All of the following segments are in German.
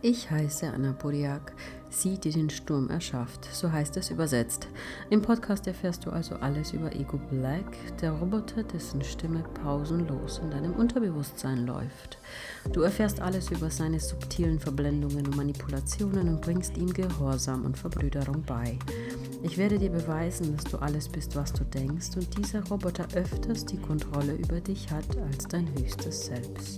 Ich heiße Anna Buriak, sie, die den Sturm erschafft, so heißt es übersetzt. Im Podcast erfährst du also alles über Ego Black, der Roboter, dessen Stimme pausenlos in deinem Unterbewusstsein läuft. Du erfährst alles über seine subtilen Verblendungen und Manipulationen und bringst ihm Gehorsam und Verbrüderung bei. Ich werde dir beweisen, dass du alles bist, was du denkst und dieser Roboter öfters die Kontrolle über dich hat als dein höchstes Selbst.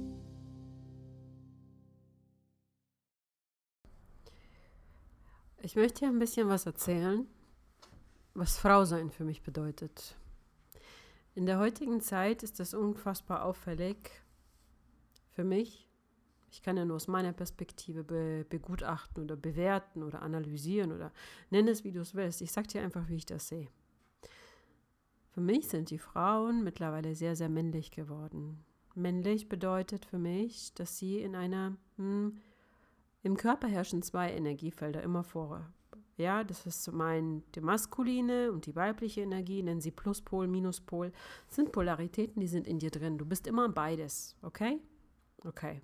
Ich möchte dir ein bisschen was erzählen, was Frausein für mich bedeutet. In der heutigen Zeit ist das unfassbar auffällig für mich. Ich kann ja nur aus meiner Perspektive begutachten oder bewerten oder analysieren oder nenn es, wie du es willst. Ich sage dir einfach, wie ich das sehe. Für mich sind die Frauen mittlerweile sehr, sehr männlich geworden. Männlich bedeutet für mich, dass sie in einer im Körper herrschen zwei Energiefelder immer vor. Ja, das ist zum einen die maskuline und die weibliche Energie, nennen sie Pluspol, Minuspol. Das sind Polaritäten, die sind in dir drin. Du bist immer beides, okay? Okay.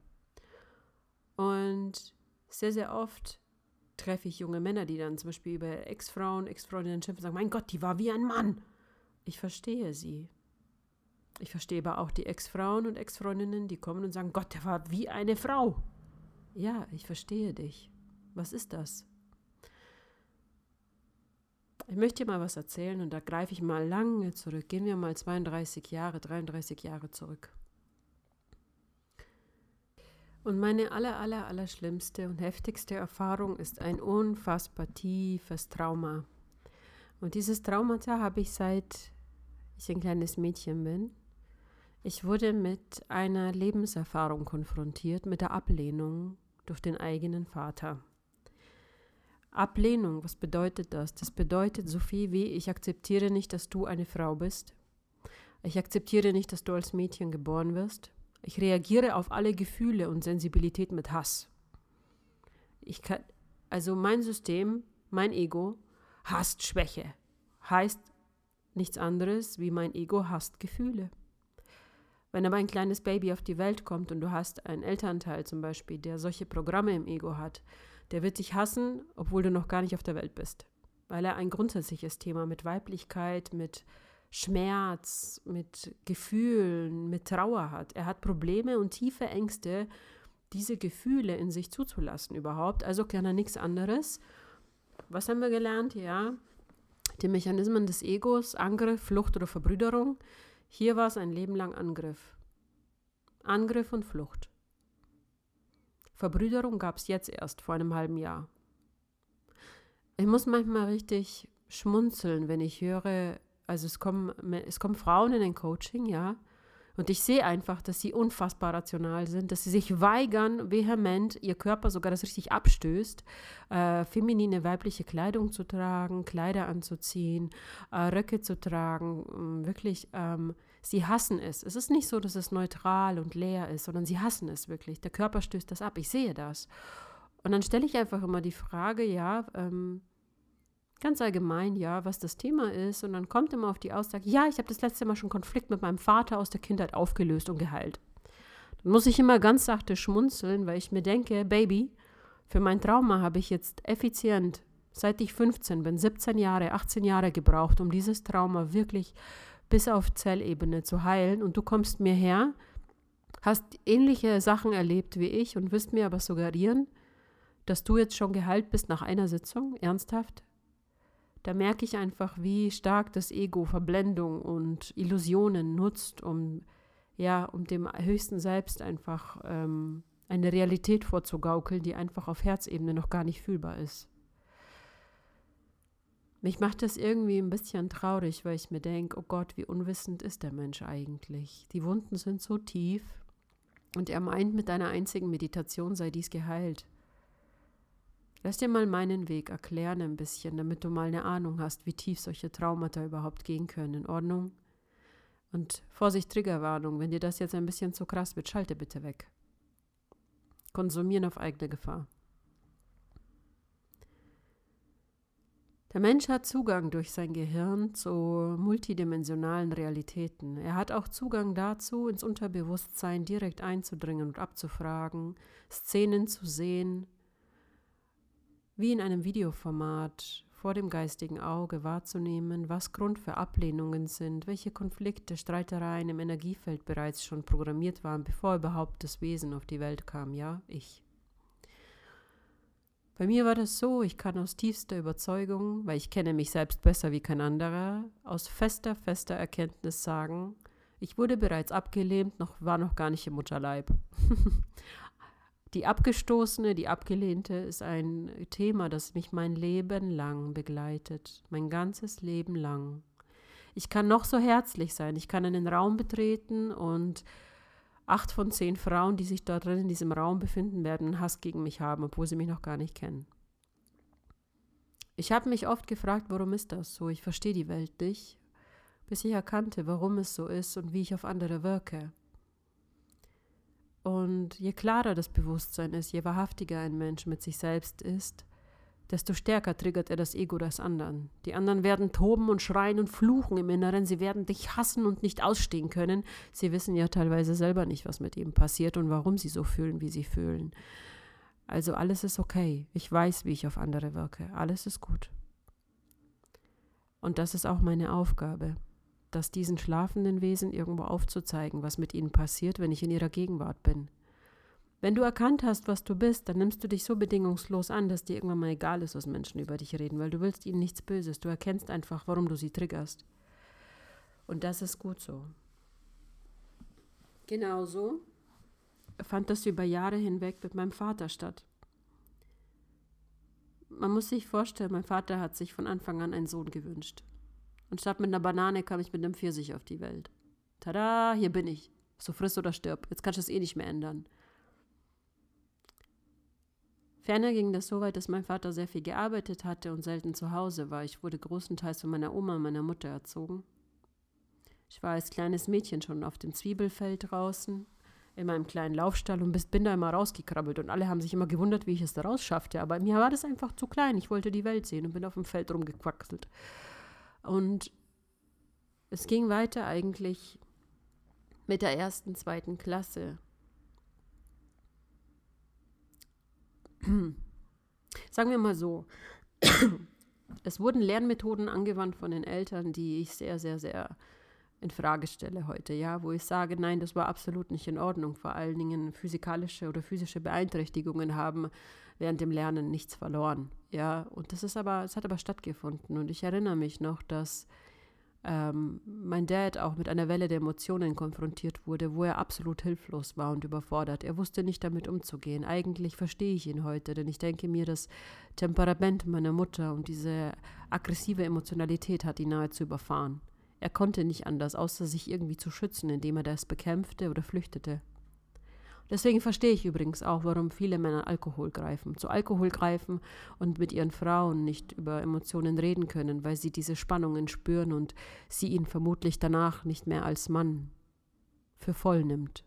Und sehr, sehr oft treffe ich junge Männer, die dann zum Beispiel über Ex-Freundinnen schimpfen und sagen, mein Gott, die war wie ein Mann. Ich verstehe sie. Ich verstehe aber auch die Ex-Frauen und Ex-Freundinnen, die kommen und sagen, Gott, der war wie eine Frau. Ja, ich verstehe dich. Was ist das? Ich möchte dir mal was erzählen und da greife ich mal lange zurück. Gehen wir mal 33 Jahre zurück. Und meine aller schlimmste und heftigste Erfahrung ist ein unfassbar tiefes Trauma. Und dieses Traumata habe ich seit ich ein kleines Mädchen bin. Ich wurde mit einer Lebenserfahrung konfrontiert, mit der Ablehnung durch den eigenen Vater. Ablehnung, was bedeutet das? Das bedeutet so viel wie, ich akzeptiere nicht, dass du eine Frau bist. Ich akzeptiere nicht, dass du als Mädchen geboren wirst. Ich reagiere auf alle Gefühle und Sensibilität mit Hass. Also mein System, mein Ego, hasst Schwäche. Heißt nichts anderes, wie mein Ego hasst Gefühle. Wenn aber ein kleines Baby auf die Welt kommt und du hast einen Elternteil zum Beispiel, der solche Programme im Ego hat, der wird dich hassen, obwohl du noch gar nicht auf der Welt bist. Weil er ein grundsätzliches Thema mit Weiblichkeit, mit Schmerz, mit Gefühlen, mit Trauer hat. Er hat Probleme und tiefe Ängste, diese Gefühle in sich zuzulassen überhaupt. Also kann er nichts anderes. Was haben wir gelernt? Ja, die Mechanismen des Egos, Angriff, Flucht oder Verbrüderung. Hier war es ein Leben lang Angriff. Angriff und Flucht. Verbrüderung gab es jetzt erst vor einem halben Jahr. Ich muss manchmal richtig schmunzeln, wenn ich höre, also es kommen Frauen in ein Coaching, ja, und ich sehe einfach, dass sie unfassbar rational sind, dass sie sich weigern, vehement, ihr Körper sogar das richtig abstößt, feminine, weibliche Kleidung zu tragen, Kleider anzuziehen, Röcke zu tragen, wirklich, sie hassen es. Es ist nicht so, dass es neutral und leer ist, sondern sie hassen es wirklich. Der Körper stößt das ab, ich sehe das. Und dann stelle ich einfach immer die Frage, ja, ganz allgemein, ja, was das Thema ist. Und dann kommt immer auf die Aussage, ja, ich habe das letzte Mal schon Konflikt mit meinem Vater aus der Kindheit aufgelöst und geheilt. Dann muss ich immer ganz sachte schmunzeln, weil ich mir denke, Baby, für mein Trauma habe ich jetzt effizient, seit ich 15 bin, 17 Jahre, 18 Jahre gebraucht, um dieses Trauma wirklich bis auf Zellebene zu heilen. Und du kommst mir her, hast ähnliche Sachen erlebt wie ich und willst mir aber suggerieren, dass du jetzt schon geheilt bist nach einer Sitzung, ernsthaft? Da merke ich einfach, wie stark das Ego Verblendung und Illusionen nutzt, um dem höchsten Selbst einfach eine Realität vorzugaukeln, die einfach auf Herzebene noch gar nicht fühlbar ist. Mich macht das irgendwie ein bisschen traurig, weil ich mir denke, oh Gott, wie unwissend ist der Mensch eigentlich? Die Wunden sind so tief und er meint, mit einer einzigen Meditation sei dies geheilt. Lass dir mal meinen Weg erklären ein bisschen, damit du mal eine Ahnung hast, wie tief solche Traumata überhaupt gehen können. In Ordnung? Und Vorsicht, Triggerwarnung, wenn dir das jetzt ein bisschen zu krass wird, schalte bitte weg. Konsumieren auf eigene Gefahr. Der Mensch hat Zugang durch sein Gehirn zu multidimensionalen Realitäten. Er hat auch Zugang dazu, ins Unterbewusstsein direkt einzudringen und abzufragen, Szenen zu sehen, wie in einem Videoformat vor dem geistigen Auge wahrzunehmen, was Grund für Ablehnungen sind, welche Konflikte, Streitereien im Energiefeld bereits schon programmiert waren, bevor überhaupt das Wesen auf die Welt kam, ja, ich. Bei mir war das so, ich kann aus tiefster Überzeugung, weil ich kenne mich selbst besser wie kein anderer, aus fester Erkenntnis sagen, ich wurde bereits abgelehnt, war noch gar nicht im Mutterleib. Die Abgestoßene, die Abgelehnte ist ein Thema, das mich mein Leben lang begleitet, mein ganzes Leben lang. Ich kann noch so herzlich sein, ich kann einen Raum betreten und 8 von 10 Frauen, die sich dort drin in diesem Raum befinden, werden einen Hass gegen mich haben, obwohl sie mich noch gar nicht kennen. Ich habe mich oft gefragt, warum ist das so? Ich verstehe die Welt nicht, bis ich erkannte, warum es so ist und wie ich auf andere wirke. Und je klarer das Bewusstsein ist, je wahrhaftiger ein Mensch mit sich selbst ist, desto stärker triggert er das Ego des anderen. Die anderen werden toben und schreien und fluchen im Inneren. Sie werden dich hassen und nicht ausstehen können. Sie wissen ja teilweise selber nicht, was mit ihnen passiert und warum sie so fühlen, wie sie fühlen. Also alles ist okay. Ich weiß, wie ich auf andere wirke. Alles ist gut. Und das ist auch meine Aufgabe, das diesen schlafenden Wesen irgendwo aufzuzeigen, was mit ihnen passiert, wenn ich in ihrer Gegenwart bin. Wenn du erkannt hast, was du bist, dann nimmst du dich so bedingungslos an, dass dir irgendwann mal egal ist, was Menschen über dich reden, weil du willst ihnen nichts Böses. Du erkennst einfach, warum du sie triggerst. Und das ist gut so. Genauso fand das über Jahre hinweg mit meinem Vater statt. Man muss sich vorstellen, mein Vater hat sich von Anfang an einen Sohn gewünscht. Und statt mit einer Banane kam ich mit einem Pfirsich auf die Welt. Tada, hier bin ich. So friss oder stirb. Jetzt kannst du es eh nicht mehr ändern. Ferner ging das so weit, dass mein Vater sehr viel gearbeitet hatte und selten zu Hause war. Ich wurde großenteils von meiner Oma und meiner Mutter erzogen. Ich war als kleines Mädchen schon auf dem Zwiebelfeld draußen, in meinem kleinen Laufstall und bin da immer rausgekrabbelt. Und alle haben sich immer gewundert, wie ich es da raus schaffte. Aber mir war das einfach zu klein. Ich wollte die Welt sehen und bin auf dem Feld rumgequackselt. Und es ging weiter eigentlich mit der 1., 2. Klasse. Sagen wir mal so, es wurden Lernmethoden angewandt von den Eltern, die ich sehr, sehr, sehr in Frage stelle heute, ja, wo ich sage, nein, das war absolut nicht in Ordnung. Vor allen Dingen physikalische oder physische Beeinträchtigungen haben während dem Lernen nichts verloren, ja, und es hat aber stattgefunden und ich erinnere mich noch, dass mein Dad auch mit einer Welle der Emotionen konfrontiert wurde, wo er absolut hilflos war und überfordert. Er wusste nicht damit umzugehen. Eigentlich verstehe ich ihn heute, denn ich denke mir, das Temperament meiner Mutter und diese aggressive Emotionalität hat ihn nahezu überfahren. Er konnte nicht anders, außer sich irgendwie zu schützen, indem er das bekämpfte oder flüchtete. Deswegen verstehe ich übrigens auch, warum viele Männer zu Alkohol greifen und mit ihren Frauen nicht über Emotionen reden können, weil sie diese Spannungen spüren und sie ihn vermutlich danach nicht mehr als Mann für voll nimmt.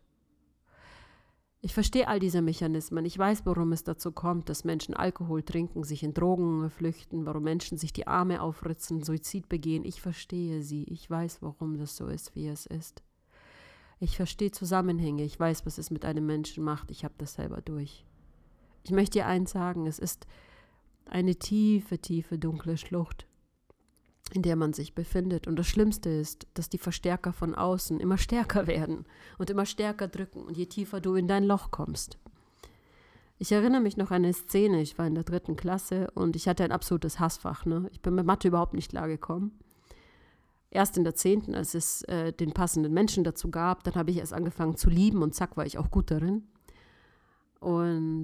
Ich verstehe all diese Mechanismen. Ich weiß, warum es dazu kommt, dass Menschen Alkohol trinken, sich in Drogen flüchten, warum Menschen sich die Arme aufritzen, Suizid begehen. Ich verstehe sie. Ich weiß, warum das so ist, wie es ist. Ich verstehe Zusammenhänge. Ich weiß, was es mit einem Menschen macht. Ich habe das selber durch. Ich möchte dir eins sagen, es ist eine tiefe, tiefe, dunkle Schlucht, in der man sich befindet. Und das Schlimmste ist, dass die Verstärker von außen immer stärker werden und immer stärker drücken und je tiefer du in dein Loch kommst. Ich erinnere mich noch an eine Szene, ich war in der 3. Klasse und ich hatte ein absolutes Hassfach. Ich bin mit Mathe überhaupt nicht klargekommen. Erst in der 10., als es den passenden Menschen dazu gab, dann habe ich erst angefangen zu lieben und zack, war ich auch gut darin. Und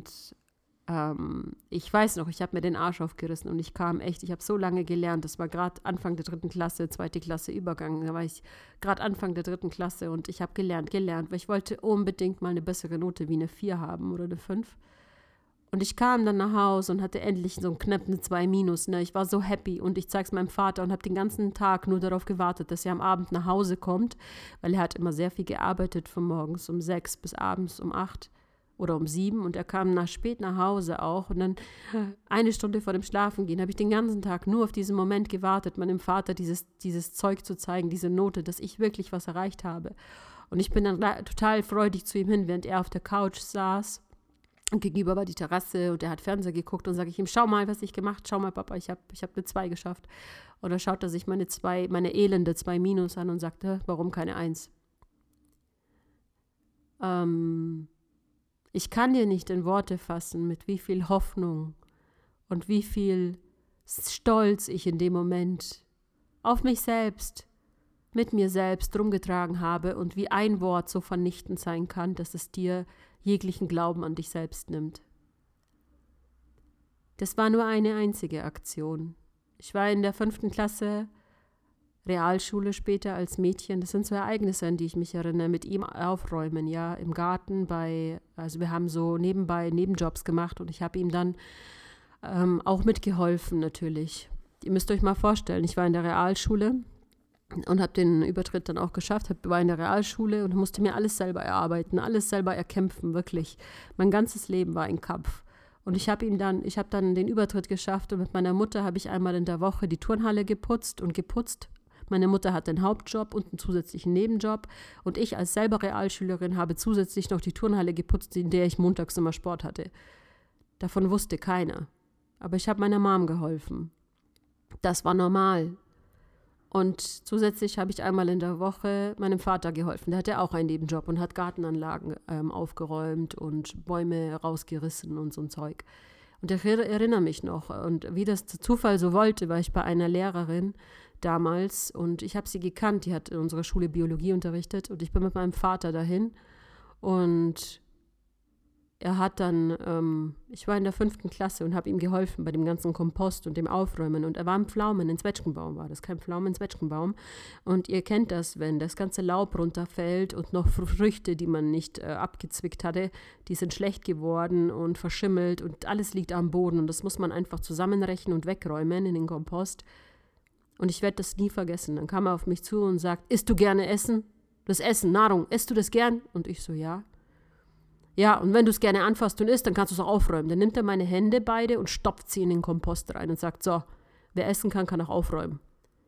ich weiß noch, ich habe mir den Arsch aufgerissen und ich habe so lange gelernt, das war gerade Anfang der 3. Klasse, 2. Klasse Übergang, da war ich gerade Anfang der 3. Klasse und ich habe gelernt, weil ich wollte unbedingt mal eine bessere Note wie eine 4 haben oder eine 5. Und ich kam dann nach Hause und hatte endlich so knapp eine 2-. Ich war so happy und ich zeig's meinem Vater und habe den ganzen Tag nur darauf gewartet, dass er am Abend nach Hause kommt, weil er hat immer sehr viel gearbeitet, von morgens um 6 bis abends um 8. oder um 7 und er kam spät nach Hause auch und dann 1 Stunde vor dem Schlafengehen habe ich den ganzen Tag nur auf diesen Moment gewartet, meinem Vater dieses Zeug zu zeigen, diese Note, dass ich wirklich was erreicht habe. Und ich bin dann total freudig zu ihm hin, während er auf der Couch saß. Und gegenüber war die Terrasse und er hat Fernseher geguckt und sage ich ihm, schau mal, was ich gemacht, schau mal, Papa, ich hab eine 2 geschafft. Und dann schaut er sich meine elende 2 Minus an und sagte, warum keine 1? Ich kann dir nicht in Worte fassen, mit wie viel Hoffnung und wie viel Stolz ich in dem Moment auf mich selbst, mit mir selbst rumgetragen habe und wie ein Wort so vernichtend sein kann, dass es dir jeglichen Glauben an dich selbst nimmt. Das war nur eine einzige Aktion. Ich war in der 5. Klasse, Realschule später als Mädchen. Das sind so Ereignisse, an die ich mich erinnere, mit ihm aufräumen, ja, im Garten also wir haben so nebenbei Nebenjobs gemacht und ich habe ihm dann auch mitgeholfen natürlich. Ihr müsst euch mal vorstellen, ich war in der Realschule und habe den Übertritt dann auch geschafft, war in der Realschule und musste mir alles selber erarbeiten, alles selber erkämpfen, wirklich. Mein ganzes Leben war ein Kampf. Und ich habe dann den Übertritt geschafft und mit meiner Mutter habe ich einmal in der Woche die Turnhalle geputzt. Meine Mutter hat einen Hauptjob und einen zusätzlichen Nebenjob und ich als selber Realschülerin habe zusätzlich noch die Turnhalle geputzt, in der ich montags immer Sport hatte. Davon wusste keiner. Aber ich habe meiner Mom geholfen. Das war normal. Und zusätzlich habe ich einmal in der Woche meinem Vater geholfen. Der hatte auch einen Nebenjob und hat Gartenanlagen aufgeräumt und Bäume rausgerissen und so ein Zeug. Und ich erinnere mich noch. Und wie das der Zufall so wollte, war ich bei einer Lehrerin damals und ich habe sie gekannt. Die hat in unserer Schule Biologie unterrichtet und ich bin mit meinem Vater dahin. Und er hat dann, ich war in der 5. Klasse und habe ihm geholfen bei dem ganzen Kompost und dem Aufräumen. Und er war ein Pflaumen, ein Zwetschgenbaum war das, kein Pflaumen, ein Zwetschgenbaum. Und ihr kennt das, wenn das ganze Laub runterfällt und noch Früchte, die man nicht abgezwickt hatte, die sind schlecht geworden und verschimmelt und alles liegt am Boden. Und das muss man einfach zusammenrechnen und wegräumen in den Kompost. Und ich werde das nie vergessen. Dann kam er auf mich zu und sagt, isst du gerne Essen? Das Essen, Nahrung, isst du das gern? Und ich so, ja. Ja, und wenn du es gerne anfasst und isst, dann kannst du es auch aufräumen. Dann nimmt er meine Hände beide und stopft sie in den Kompost rein und sagt, so, wer essen kann, kann auch aufräumen.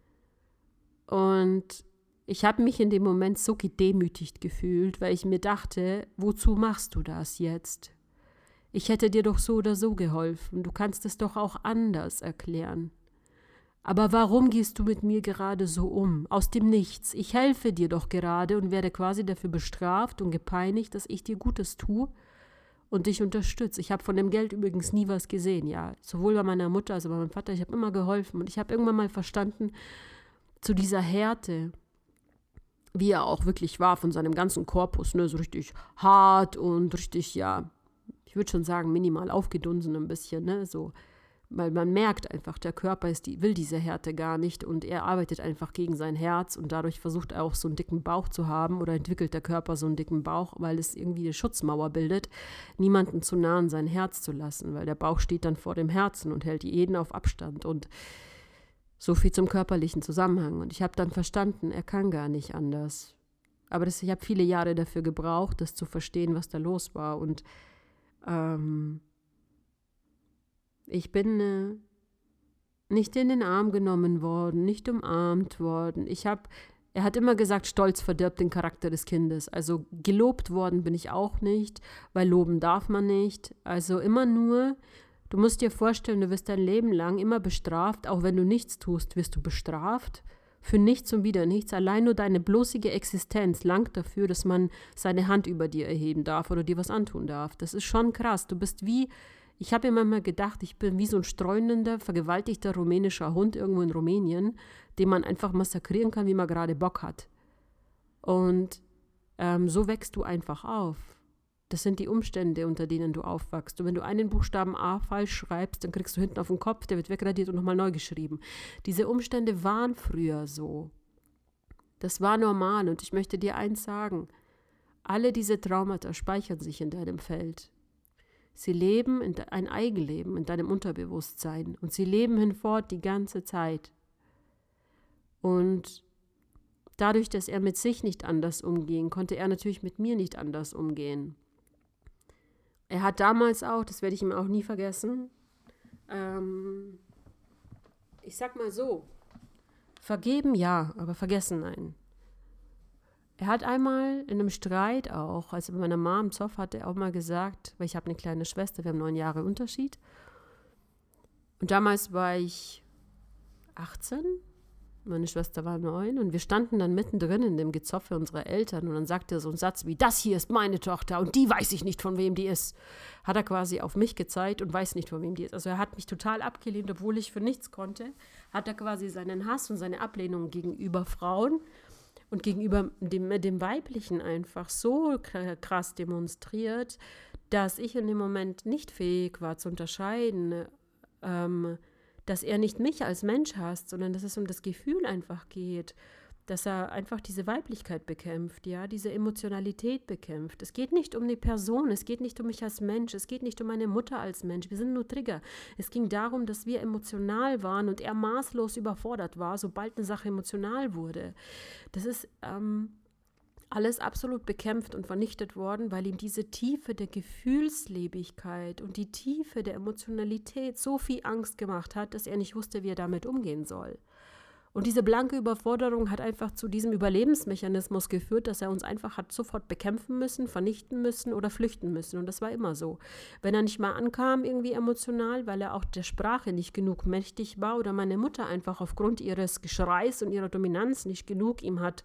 Und ich habe mich in dem Moment so gedemütigt gefühlt, weil ich mir dachte, wozu machst du das jetzt? Ich hätte dir doch so oder so geholfen. Du kannst es doch auch anders erklären. Aber warum gehst du mit mir gerade so um? Aus dem Nichts. Ich helfe dir doch gerade und werde quasi dafür bestraft und gepeinigt, dass ich dir Gutes tue und dich unterstütze. Ich habe von dem Geld übrigens nie was gesehen, ja. Sowohl bei meiner Mutter als auch bei meinem Vater. Ich habe immer geholfen und ich habe irgendwann mal verstanden, zu dieser Härte, wie er auch wirklich war, von seinem ganzen Korpus, ne, so richtig hart und richtig, ja, ich würde schon sagen, minimal aufgedunsen ein bisschen, ne, so. Weil man merkt einfach, der Körper will diese Härte gar nicht und er arbeitet einfach gegen sein Herz und dadurch versucht er auch so einen dicken Bauch zu haben oder entwickelt der Körper so einen dicken Bauch, weil es irgendwie eine Schutzmauer bildet, niemanden zu nah an sein Herz zu lassen, weil der Bauch steht dann vor dem Herzen und hält jeden auf Abstand und so viel zum körperlichen Zusammenhang. Und ich habe dann verstanden, er kann gar nicht anders. Aber ich habe viele Jahre dafür gebraucht, das zu verstehen, was da los war und ich bin nicht in den Arm genommen worden, nicht umarmt worden. Er hat immer gesagt, Stolz verdirbt den Charakter des Kindes. Also gelobt worden bin ich auch nicht, weil loben darf man nicht. Also immer nur, du musst dir vorstellen, du wirst dein Leben lang immer bestraft. Auch wenn du nichts tust, wirst du bestraft. Für nichts und wieder nichts. Allein nur deine bloßige Existenz langt dafür, dass man seine Hand über dir erheben darf oder dir was antun darf. Das ist schon krass. Ich habe mir manchmal gedacht, ich bin wie so ein streunender, vergewaltigter rumänischer Hund irgendwo in Rumänien, den man einfach massakrieren kann, wie man gerade Bock hat. Und so wächst du einfach auf. Das sind die Umstände, unter denen du aufwachst. Und wenn du einen Buchstaben A falsch schreibst, dann kriegst du hinten auf den Kopf, der wird wegradiert und nochmal neu geschrieben. Diese Umstände waren früher so. Das war normal und ich möchte dir eins sagen. Alle diese Traumata speichern sich in deinem Feld. Sie leben ein Eigenleben in deinem Unterbewusstsein und sie leben hinfort die ganze Zeit. Und dadurch, dass er mit sich nicht anders umging, konnte er natürlich mit mir nicht anders umgehen. Er hat damals auch, das werde ich ihm auch nie vergessen, ich sag mal so, vergeben ja, aber vergessen nein. Er hat einmal in einem Streit auch, als er mit meiner Mom Zoff hatte, auch mal gesagt, weil ich habe eine kleine Schwester, wir haben 9 Jahre Unterschied. Und damals war ich 18, meine Schwester war 9 und wir standen dann mittendrin in dem Gezoffe unserer Eltern und dann sagte er so einen Satz wie, das hier ist meine Tochter und die weiß ich nicht, von wem die ist. Hat er quasi auf mich gezeigt und weiß nicht, von wem die ist. Also er hat mich total abgelehnt, obwohl ich für nichts konnte, hat er quasi seinen Hass und seine Ablehnung gegenüber Frauen und gegenüber dem Weiblichen einfach so krass demonstriert, dass ich in dem Moment nicht fähig war zu unterscheiden, dass er nicht mich als Mensch hasst, sondern dass es um das Gefühl einfach geht, dass er einfach diese Weiblichkeit bekämpft, ja, diese Emotionalität bekämpft. Es geht nicht um die Person, es geht nicht um mich als Mensch, es geht nicht um meine Mutter als Mensch, wir sind nur Trigger. Es ging darum, dass wir emotional waren und er maßlos überfordert war, sobald eine Sache emotional wurde. Das ist alles absolut bekämpft und vernichtet worden, weil ihm diese Tiefe der Gefühlslebigkeit und die Tiefe der Emotionalität so viel Angst gemacht hat, dass er nicht wusste, wie er damit umgehen soll. Und diese blanke Überforderung hat einfach zu diesem Überlebensmechanismus geführt, dass er uns einfach hat sofort bekämpfen müssen, vernichten müssen oder flüchten müssen. Und das war immer so. Wenn er nicht mal ankam, irgendwie emotional, weil er auch der Sprache nicht genug mächtig war oder meine Mutter einfach aufgrund ihres Geschreis und ihrer Dominanz nicht genug ihm hat,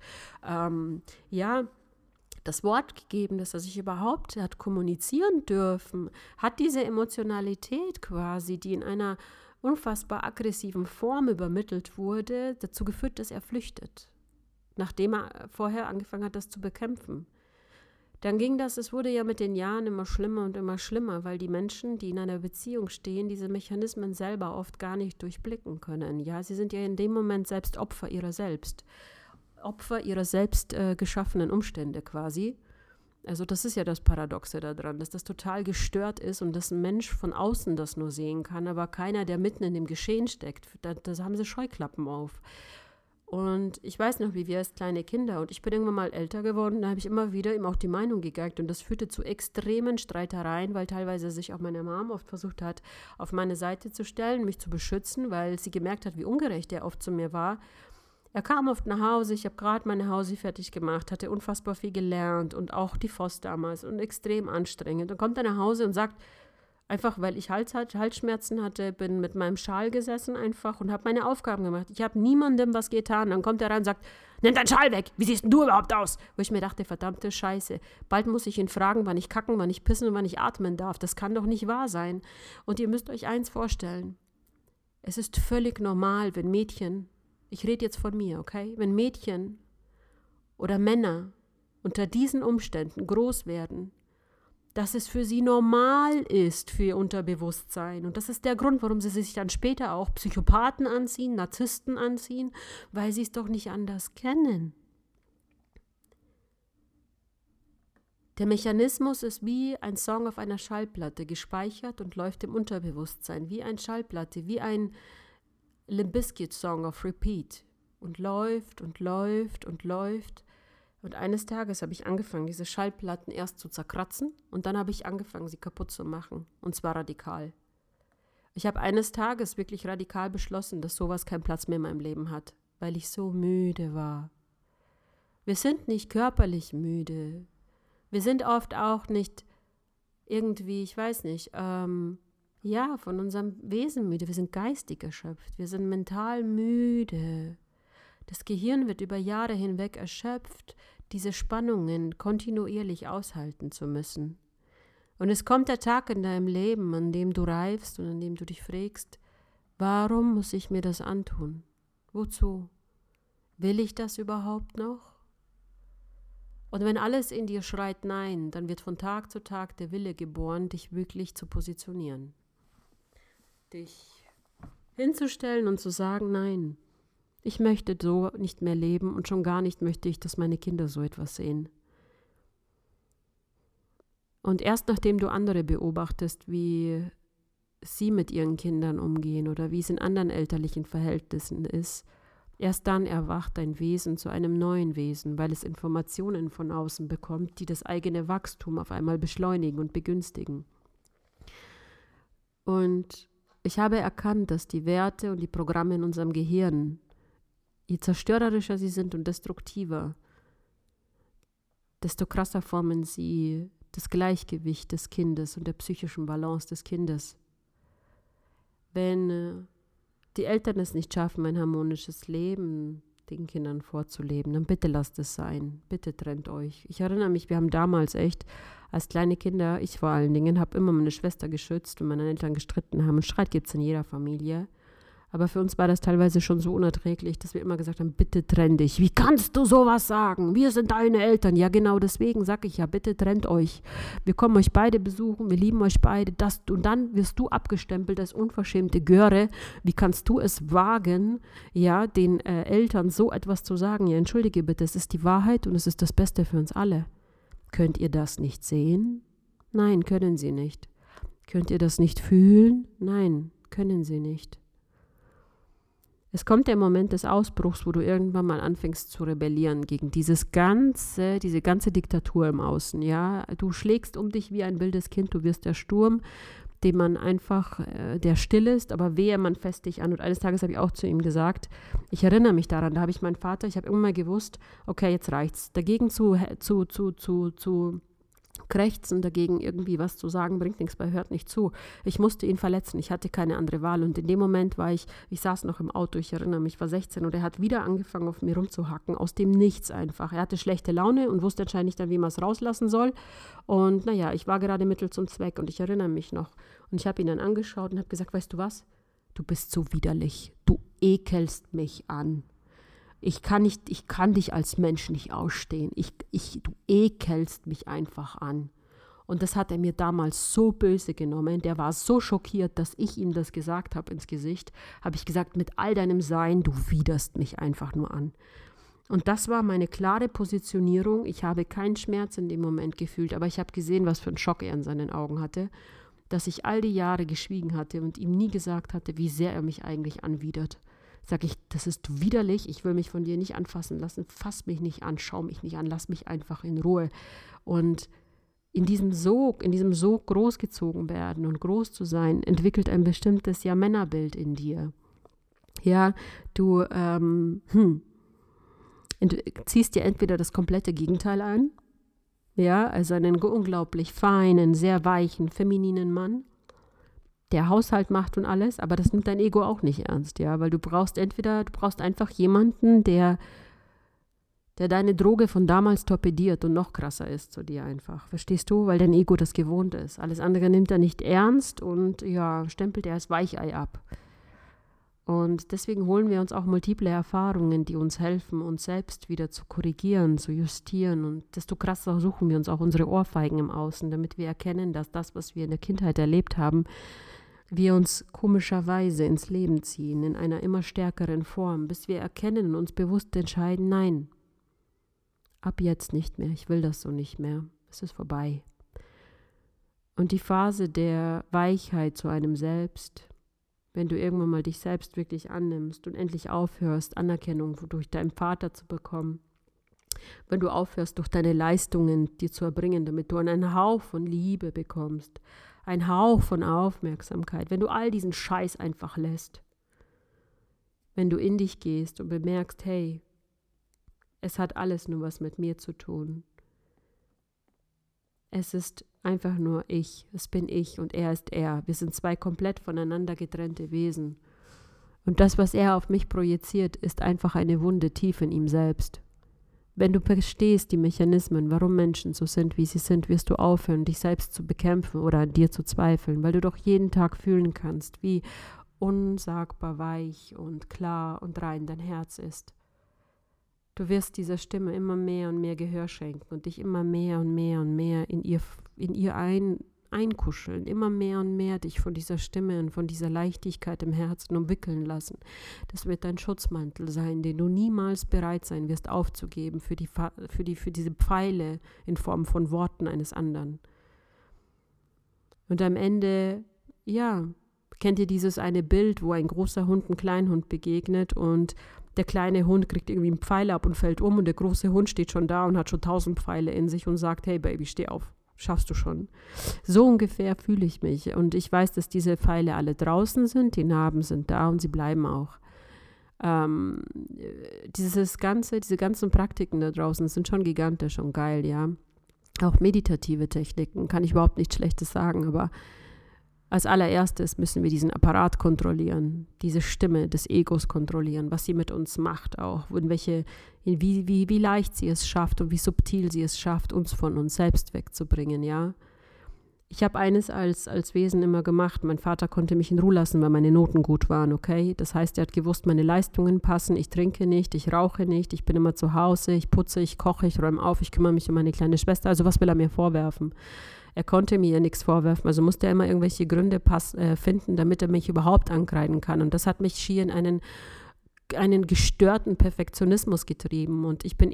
das Wort gegeben, dass er sich überhaupt hat kommunizieren dürfen, hat diese Emotionalität quasi, die in einer unfassbar aggressiven Form übermittelt wurde, dazu geführt, dass er flüchtet, nachdem er vorher angefangen hat, das zu bekämpfen. Dann ging das, es wurde ja mit den Jahren immer schlimmer und immer schlimmer, weil die Menschen, die in einer Beziehung stehen, diese Mechanismen selber oft gar nicht durchblicken können. Ja, sie sind ja in dem Moment selbst Opfer ihrer selbst geschaffenen Umstände quasi. Also das ist ja das Paradoxe daran, dass das total gestört ist und dass ein Mensch von außen das nur sehen kann, aber keiner, der mitten in dem Geschehen steckt. Da haben sie Scheuklappen auf. Und ich weiß noch, wie wir als kleine Kinder, und ich bin irgendwann mal älter geworden, da habe ich immer wieder ihm auch die Meinung gegeigt und das führte zu extremen Streitereien, weil teilweise sich auch meine Mom oft versucht hat, auf meine Seite zu stellen, mich zu beschützen, weil sie gemerkt hat, wie ungerecht er oft zu mir war. Er kam oft nach Hause, ich habe gerade meine Hausi fertig gemacht, hatte unfassbar viel gelernt und auch die FOS damals und extrem anstrengend. Dann kommt er nach Hause und sagt, einfach weil ich Halsschmerzen hatte, bin mit meinem Schal gesessen einfach und habe meine Aufgaben gemacht. Ich habe niemandem was getan. Dann kommt er rein und sagt, nimm deinen Schal weg, wie siehst denn du überhaupt aus? Wo ich mir dachte, verdammte Scheiße, bald muss ich ihn fragen, wann ich kacken, wann ich pissen und wann ich atmen darf. Das kann doch nicht wahr sein. Und ihr müsst euch eins vorstellen, es ist völlig normal, wenn Mädchen, ich rede jetzt von mir, okay? Wenn Mädchen oder Männer unter diesen Umständen groß werden, dass es für sie normal ist, für ihr Unterbewusstsein. Und das ist der Grund, warum sie sich dann später auch Psychopathen anziehen, Narzissten anziehen, weil sie es doch nicht anders kennen. Der Mechanismus ist wie ein Song auf einer Schallplatte gespeichert und läuft im Unterbewusstsein, wie eine Schallplatte, wie ein Limp Bizkit Song auf Repeat und läuft und läuft und läuft. Und eines Tages habe ich angefangen, diese Schallplatten erst zu zerkratzen und dann habe ich angefangen, sie kaputt zu machen. Und zwar radikal. Ich habe eines Tages wirklich radikal beschlossen, dass sowas keinen Platz mehr in meinem Leben hat, weil ich so müde war. Wir sind nicht körperlich müde. Wir sind oft auch nicht irgendwie, ich weiß nicht, von unserem Wesen müde. Wir sind geistig erschöpft. Wir sind mental müde. Das Gehirn wird über Jahre hinweg erschöpft, diese Spannungen kontinuierlich aushalten zu müssen. Und es kommt der Tag in deinem Leben, an dem du reifst und an dem du dich fragst, warum muss ich mir das antun? Wozu? Will ich das überhaupt noch? Und wenn alles in dir schreit Nein, dann wird von Tag zu Tag der Wille geboren, dich wirklich zu positionieren. Dich hinzustellen und zu sagen, nein, ich möchte so nicht mehr leben und schon gar nicht möchte ich, dass meine Kinder so etwas sehen. Und erst nachdem du andere beobachtest, wie sie mit ihren Kindern umgehen oder wie es in anderen elterlichen Verhältnissen ist, erst dann erwacht dein Wesen zu einem neuen Wesen, weil es Informationen von außen bekommt, die das eigene Wachstum auf einmal beschleunigen und begünstigen. Und ich habe erkannt, dass die Werte und die Programme in unserem Gehirn, je zerstörerischer sie sind und destruktiver, desto krasser formen sie das Gleichgewicht des Kindes und der psychischen Balance des Kindes. Wenn die Eltern es nicht schaffen, ein harmonisches Leben den Kindern vorzuleben, dann bitte lasst es sein. Bitte trennt euch. Ich erinnere mich, wir haben damals echt als kleine Kinder, ich vor allen Dingen, habe immer meine Schwester geschützt und meine Eltern gestritten haben. Und Streit gibt es in jeder Familie. Aber für uns war das teilweise schon so unerträglich, dass wir immer gesagt haben, bitte trenn dich. Wie kannst du sowas sagen? Wir sind deine Eltern. Ja, genau deswegen sage ich ja, bitte trennt euch. Wir kommen euch beide besuchen, wir lieben euch beide. Und dann wirst du abgestempelt als unverschämte Göre. Wie kannst du es wagen, ja, den Eltern so etwas zu sagen? Ja, entschuldige bitte, es ist die Wahrheit und es ist das Beste für uns alle. Könnt ihr das nicht sehen? Nein, können sie nicht. Könnt ihr das nicht fühlen? Nein, können sie nicht. Es kommt der Moment des Ausbruchs, wo du irgendwann mal anfängst zu rebellieren gegen diese ganze Diktatur im Außen, ja. Du schlägst um dich wie ein wildes Kind, du wirst der Sturm, den man einfach, der still ist, aber wehe, man fässt dich an. Und eines Tages habe ich auch zu ihm gesagt, ich erinnere mich daran, da habe ich meinen Vater, ich habe immer mal gewusst, okay, jetzt reicht's. Dagegen zu krächzen, dagegen irgendwie was zu sagen, bringt nichts, weil hört nicht zu. Ich musste ihn verletzen, ich hatte keine andere Wahl und in dem Moment war ich saß noch im Auto, ich erinnere mich, war 16 und er hat wieder angefangen, auf mir rumzuhacken, aus dem Nichts einfach. Er hatte schlechte Laune und wusste anscheinend nicht dann, wie man es rauslassen soll und naja, ich war gerade Mittel zum Zweck und ich erinnere mich noch und ich habe ihn dann angeschaut und habe gesagt, weißt du was, du bist so widerlich, du ekelst mich an. Ich kann dich als Mensch nicht ausstehen. Du ekelst mich einfach an. Und das hat er mir damals so böse genommen. Der war so schockiert, dass ich ihm das gesagt habe ins Gesicht. Habe ich gesagt, mit all deinem Sein, du widerst mich einfach nur an. Und das war meine klare Positionierung. Ich habe keinen Schmerz in dem Moment gefühlt, aber ich habe gesehen, was für einen Schock er in seinen Augen hatte, dass ich all die Jahre geschwiegen hatte und ihm nie gesagt hatte, wie sehr er mich eigentlich anwidert. Sag ich, das ist widerlich, ich will mich von dir nicht anfassen lassen, fass mich nicht an, schau mich nicht an, lass mich einfach in Ruhe. Und in diesem Sog großgezogen werden und groß zu sein, entwickelt ein bestimmtes Männerbild in dir. Ja, du ziehst dir entweder das komplette Gegenteil an, ja, also einen unglaublich feinen, sehr weichen, femininen Mann, der Haushalt macht und alles, aber das nimmt dein Ego auch nicht ernst, ja, weil du brauchst einfach jemanden, der deine Droge von damals torpediert und noch krasser ist zu dir einfach, verstehst du, weil dein Ego das gewohnt ist. Alles andere nimmt er nicht ernst und ja, stempelt er als Weichei ab. Und deswegen holen wir uns auch multiple Erfahrungen, die uns helfen, uns selbst wieder zu korrigieren, zu justieren. Und desto krasser suchen wir uns auch unsere Ohrfeigen im Außen, damit wir erkennen, dass das, was wir in der Kindheit erlebt haben, wir uns komischerweise ins Leben ziehen, in einer immer stärkeren Form, bis wir erkennen und uns bewusst entscheiden, nein, ab jetzt nicht mehr, ich will das so nicht mehr, es ist vorbei. Und die Phase der Weichheit zu einem selbst, wenn du irgendwann mal dich selbst wirklich annimmst und endlich aufhörst, Anerkennung durch deinen Vater zu bekommen, wenn du aufhörst, durch deine Leistungen dir zu erbringen, damit du einen Hauch von Liebe bekommst, einen Hauch von Aufmerksamkeit, wenn du all diesen Scheiß einfach lässt, wenn du in dich gehst und bemerkst, hey, es hat alles nur was mit mir zu tun. Es ist einfach nur ich, es bin ich und er ist er. Wir sind zwei komplett voneinander getrennte Wesen. Und das, was er auf mich projiziert, ist einfach eine Wunde tief in ihm selbst. Wenn du verstehst die Mechanismen, warum Menschen so sind, wie sie sind, wirst du aufhören, dich selbst zu bekämpfen oder an dir zu zweifeln, weil du doch jeden Tag fühlen kannst, wie unsagbar weich und klar und rein dein Herz ist. Du wirst dieser Stimme immer mehr und mehr Gehör schenken und dich immer mehr und mehr und mehr in ihr einkuscheln, immer mehr und mehr dich von dieser Stimme und von dieser Leichtigkeit im Herzen umwickeln lassen. Das wird dein Schutzmantel sein, den du niemals bereit sein wirst aufzugeben für diese Pfeile in Form von Worten eines anderen. Und am Ende, ja, kennt ihr dieses eine Bild, wo ein großer Hund einem kleinen Hund begegnet und der kleine Hund kriegt irgendwie einen Pfeil ab und fällt um und der große Hund steht schon da und hat schon 1000 Pfeile in sich und sagt, hey Baby, steh auf. Schaffst du schon. So ungefähr fühle ich mich. Und ich weiß, dass diese Pfeile alle draußen sind, die Narben sind da und sie bleiben auch. Diese ganzen Praktiken da draußen sind schon gigantisch und geil, ja. Auch meditative Techniken, kann ich überhaupt nichts Schlechtes sagen, aber als allererstes müssen wir diesen Apparat kontrollieren, diese Stimme des Egos kontrollieren, was sie mit uns macht auch, wie leicht sie es schafft und wie subtil sie es schafft, uns von uns selbst wegzubringen, ja. Ich habe eines als Wesen immer gemacht. Mein Vater konnte mich in Ruhe lassen, weil meine Noten gut waren, okay? Das heißt, er hat gewusst, meine Leistungen passen, ich trinke nicht, ich rauche nicht, ich bin immer zu Hause, ich putze, ich koche, ich räume auf, ich kümmere mich um meine kleine Schwester. Also was will er mir vorwerfen? Er konnte mir nichts vorwerfen, also musste er immer irgendwelche Gründe finden, damit er mich überhaupt ankreiden kann. Und das hat mich schier in einen gestörten Perfektionismus getrieben. Und ich bin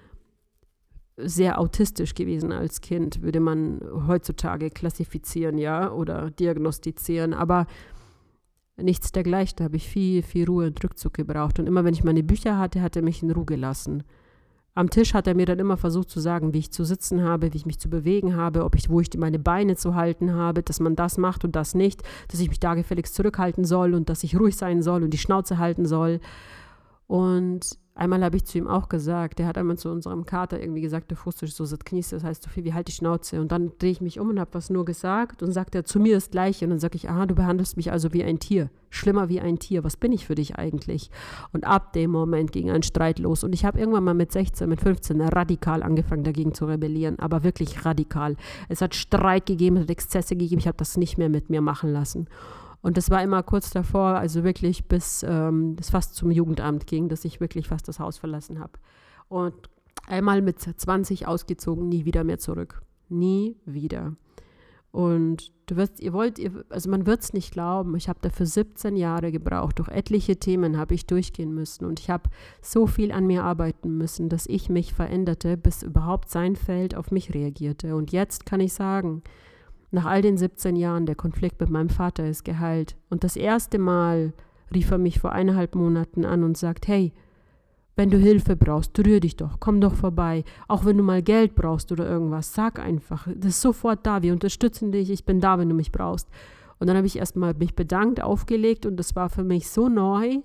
sehr autistisch gewesen als Kind, würde man heutzutage klassifizieren, ja, oder diagnostizieren, aber nichts dergleichen. Da habe ich viel, viel Ruhe und Rückzug gebraucht. Und immer wenn ich meine Bücher hatte, hat er mich in Ruhe gelassen. Am Tisch hat er mir dann immer versucht zu sagen, wie ich zu sitzen habe, wie ich mich zu bewegen habe, wo ich meine Beine zu halten habe, dass man das macht und das nicht, dass ich mich da gefälligst zurückhalten soll und dass ich ruhig sein soll und die Schnauze halten soll. Und einmal habe ich zu ihm auch gesagt, der hat einmal zu unserem Kater irgendwie gesagt, der Fußtisch so kniest, das heißt so viel wie halt die Schnauze. Und dann drehe ich mich um und habe was nur gesagt und sagt er zu mir das Gleiche. Und dann sage ich, aha, du behandelst mich also wie ein Tier, schlimmer wie ein Tier, was bin ich für dich eigentlich? Und ab dem Moment ging ein Streit los. Und ich habe irgendwann mal mit 16, mit 15 radikal angefangen, dagegen zu rebellieren, aber wirklich radikal. Es hat Streit gegeben, es hat Exzesse gegeben, ich habe das nicht mehr mit mir machen lassen. Und das war immer kurz davor, also wirklich bis es fast zum Jugendamt ging, dass ich wirklich fast das Haus verlassen habe. Und einmal mit 20 ausgezogen, nie wieder mehr zurück. Nie wieder. Und man wird es nicht glauben, ich habe dafür 17 Jahre gebraucht. Durch etliche Themen habe ich durchgehen müssen. Und ich habe so viel an mir arbeiten müssen, dass ich mich veränderte, bis überhaupt sein Feld auf mich reagierte. Und jetzt kann ich sagen, nach all den 17 Jahren, der Konflikt mit meinem Vater ist geheilt. Und das erste Mal rief er mich vor 1,5 Monaten an und sagt, hey, wenn du Hilfe brauchst, rühr dich doch, komm doch vorbei. Auch wenn du mal Geld brauchst oder irgendwas, sag einfach, das ist sofort da, wir unterstützen dich, ich bin da, wenn du mich brauchst. Und dann habe ich erstmal mich bedankt, aufgelegt und das war für mich so neu.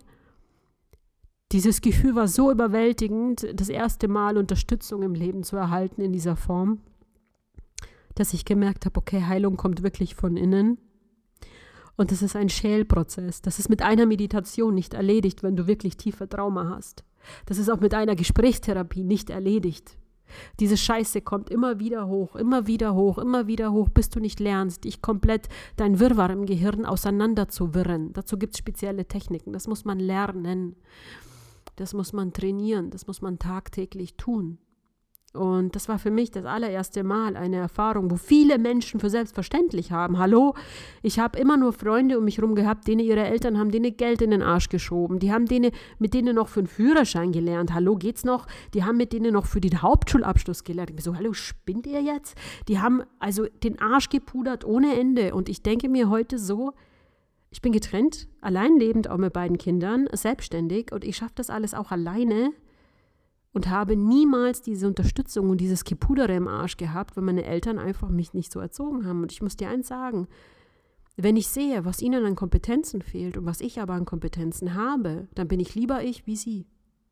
Dieses Gefühl war so überwältigend, das erste Mal Unterstützung im Leben zu erhalten in dieser Form, dass ich gemerkt habe, okay, Heilung kommt wirklich von innen. Und das ist ein Schälprozess. Das ist mit einer Meditation nicht erledigt, wenn du wirklich tiefe Trauma hast. Das ist auch mit einer Gesprächstherapie nicht erledigt. Diese Scheiße kommt immer wieder hoch, immer wieder hoch, immer wieder hoch, bis du nicht lernst, dich komplett dein Wirrwarr im Gehirn auseinanderzuwirren. Dazu gibt es spezielle Techniken. Das muss man lernen. Das muss man trainieren. Das muss man tagtäglich tun. Und das war für mich das allererste Mal eine Erfahrung, wo viele Menschen für selbstverständlich haben. Hallo, ich habe immer nur Freunde um mich herum gehabt, denen ihre Eltern haben denen Geld in den Arsch geschoben. Die haben mit denen noch für einen Führerschein gelernt. Hallo, geht's noch? Die haben mit denen noch für den Hauptschulabschluss gelernt. Ich bin so, hallo, spinnt ihr jetzt? Die haben also den Arsch gepudert ohne Ende. Und ich denke mir heute so, ich bin getrennt, allein lebend, auch mit beiden Kindern, selbstständig und ich schaffe das alles auch alleine. Und habe niemals diese Unterstützung und dieses Gepudere im Arsch gehabt, weil meine Eltern einfach mich nicht so erzogen haben. Und ich muss dir eins sagen, wenn ich sehe, was ihnen an Kompetenzen fehlt und was ich aber an Kompetenzen habe, dann bin ich lieber ich wie sie.